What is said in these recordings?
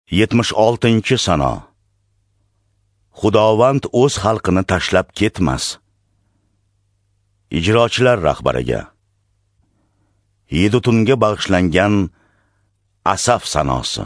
76 Sano. Xudovand o'z xalqini tashlab ketmas. Ijrochilar rahbariga Yedutunga bag'ishlangan Asaf sanosi.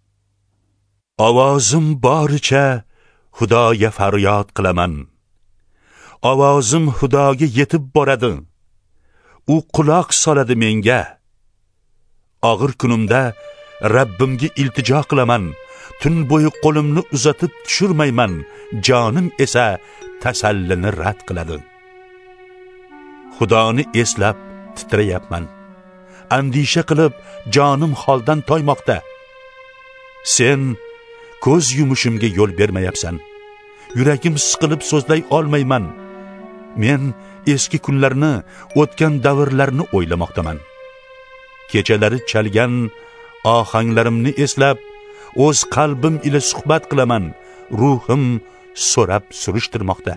Ovozim boricha Xudoga faryod qilaman. Ovozim Xudoga yetib boradi. U quloq soladi menga. Og'ir kunimda Rabbimga iltijo qilaman. Tun bo'yi qo'limni uzatib tushirmayman. Jonim esa tasallini rad qiladi. Xudoni eslab titrayapman. Andisha qilib jonim holdan toymoqda. Sen ko'z yumishimga yo'l bermayapsan. Yuragim siqilib so'zlay olmayman. Men eski kunlarni, o'tgan davrlarni o'ylamoqdaman. Kechalari chalgan ohanglarimni eslab, o'z qalbim ila suhbat qilaman. Ruhim so'rab surishtirmoqda.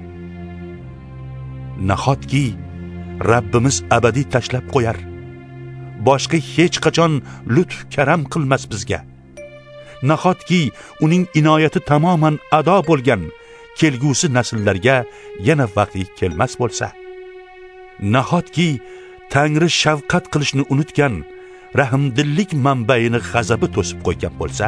Nahotki Rabbimiz abadiy tashlab qo'yar. Boshqa hech qachon lutf karam qilmas bizga. Nahotki uning inoyati tamoman ado bo'lgan, kelgusi nasllarga yana vaqti kelmas bo'lsa. Nahotki Tangri shafqat qilishni unutgan, rahmdillik manbaini g'azabi to'sib qo'ygan bo'lsa.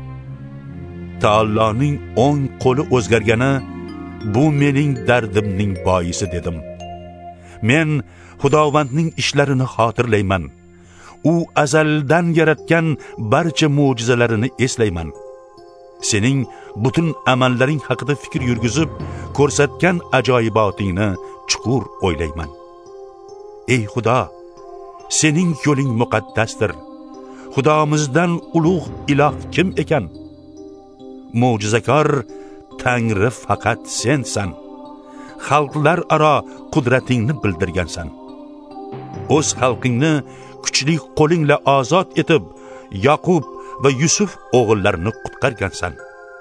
Taoloning o'ng qo'li o'zgargani bu mening dardimning boisi dedim. Men Xudovandning ishlarini xotirlayman. U azaldan yaratgan barcha mo'jizalarini eslayman. Sening butun amallaring haqida fikr yurgizib, ko'rsatgan ajoyibotingni chuqur o'ylayman. Ey Xudo, sening yo'ling muqaddasdir. Xudomizdan ulug' iloh kim ekan? Mo'jizakor Tangri faqat sensan. Xalqlar aro qudratingni bildirgansan. O'z xalqingni kuchli qo'lingla ozod etib, Yaqub va Yusuf o'g'illarini qutqargansan.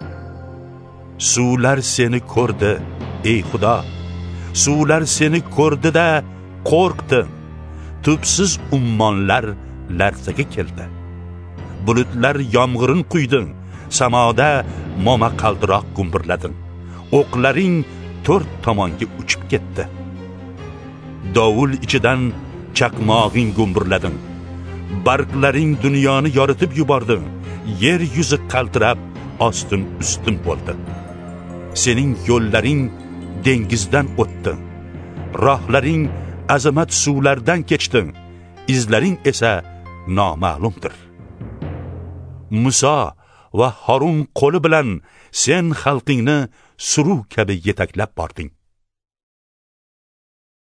Suvlar seni ko'rdi, ey Xudo. Suvlar seni ko'rdi-da qo'rqdi. Tubsiz ummonlar larzaga keldi. Bulutlar yomg'irin quydi. Samoda momaqaldiroq gumburlading. O'qlaring to'rt tomonga uchib ketdi. Dovul ichidan chaqmog'ing gumburlading. Barqlaring dunyoni yoritib yubordi. Yer yuzi qaltirab ostin ustin bo'ldi. Sening yo'llaring dengizdan o'tdi. Rohlaring azamat suvlardan kechdi. Izlaring esa noma'lumdir. Muso va Harun qo'li bilan sen xalqingni suruv kabi yetaklab bording.